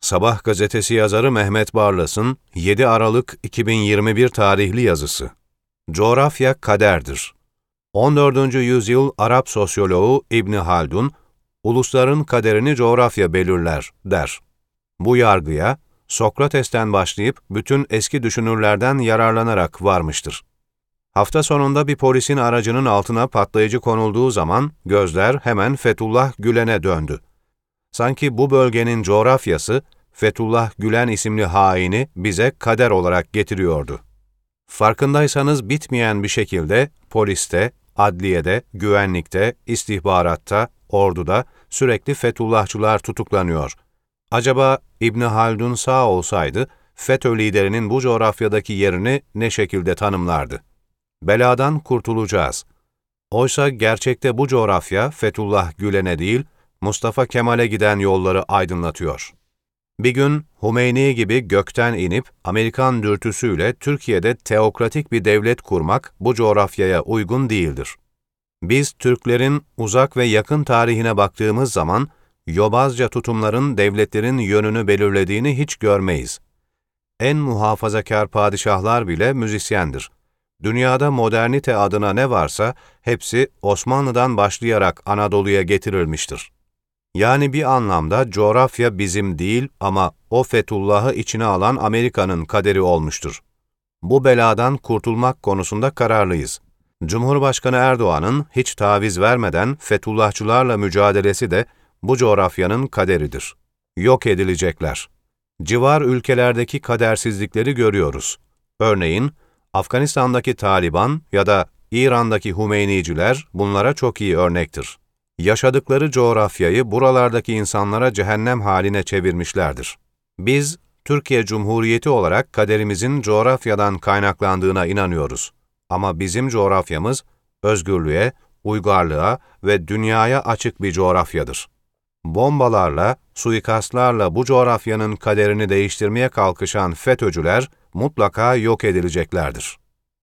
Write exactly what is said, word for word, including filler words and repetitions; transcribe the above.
Sabah gazetesi yazarı Mehmet Barlas'ın yedi Aralık iki bin yirmi bir tarihli yazısı. Coğrafya kaderdir. on dördüncü yüzyıl Arap sosyoloğu İbni Haldun, ulusların kaderini coğrafya belirler, der. Bu yargıya, Sokrates'ten başlayıp bütün eski düşünürlerden yararlanarak varmıştır. Hafta sonunda bir polisin aracının altına patlayıcı konulduğu zaman gözler hemen Fethullah Gülen'e döndü. Sanki bu bölgenin coğrafyası, Fethullah Gülen isimli haini bize kader olarak getiriyordu. Farkındaysanız bitmeyen bir şekilde poliste, adliyede, güvenlikte, istihbaratta, orduda sürekli Fethullahçılar tutuklanıyor. Acaba İbni Haldun sağ olsaydı, FETÖ liderinin bu coğrafyadaki yerini ne şekilde tanımlardı? Beladan kurtulacağız. Oysa gerçekte bu coğrafya Fethullah Gülen'e değil, Mustafa Kemal'e giden yolları aydınlatıyor. Bir gün Hümeyni gibi gökten inip Amerikan dürtüsüyle Türkiye'de teokratik bir devlet kurmak bu coğrafyaya uygun değildir. Biz Türklerin uzak ve yakın tarihine baktığımız zaman yobazca tutumların devletlerin yönünü belirlediğini hiç görmeyiz. En muhafazakar padişahlar bile müzisyendir. Dünyada modernite adına ne varsa hepsi Osmanlı'dan başlayarak Anadolu'ya getirilmiştir. Yani bir anlamda coğrafya bizim değil ama o Fethullah'ı içine alan Amerika'nın kaderi olmuştur. Bu beladan kurtulmak konusunda kararlıyız. Cumhurbaşkanı Erdoğan'ın hiç taviz vermeden Fethullahçılarla mücadelesi de bu coğrafyanın kaderidir. Yok edilecekler. Civar ülkelerdeki kadersizlikleri görüyoruz. Örneğin, Afganistan'daki Taliban ya da İran'daki Hümeyniciler bunlara çok iyi örnektir. Yaşadıkları coğrafyayı buralardaki insanlara cehennem haline çevirmişlerdir. Biz, Türkiye Cumhuriyeti olarak kaderimizin coğrafyadan kaynaklandığına inanıyoruz. Ama bizim coğrafyamız, özgürlüğe, uygarlığa ve dünyaya açık bir coğrafyadır. Bombalarla, suikastlarla bu coğrafyanın kaderini değiştirmeye kalkışan FETÖ'cüler mutlaka yok edileceklerdir.